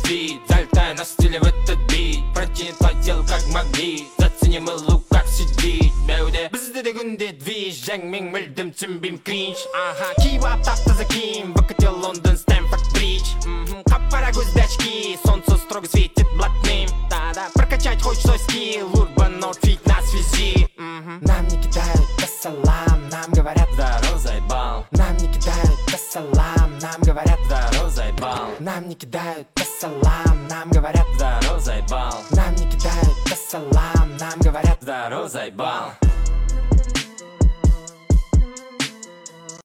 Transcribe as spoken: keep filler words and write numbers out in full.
вид. Залетай на стиле в этот бит, протяни твой тело как магнит. Заценим лук как сидит беуде. Бізде күнде движ, жаңмен мүлдім түсінбейм кринж. Аха, киіп ап таптаза киім, выкатил Лондон Стэнфорд Бридж. Қап-қара көзді очки, солнце строго светит блатным. Да-да, прокачать хочешь свой скилл, Urban Outfit на связи. Нам не кидают ассалам, нам говорят здорово, заебал. Нам не кидают ассалам, нам говорят здорово, заебал. Нам не кидают ассалам, нам говорят здорово, заебал. Нам не кидают ассалам, нам говорят здорово, заебал.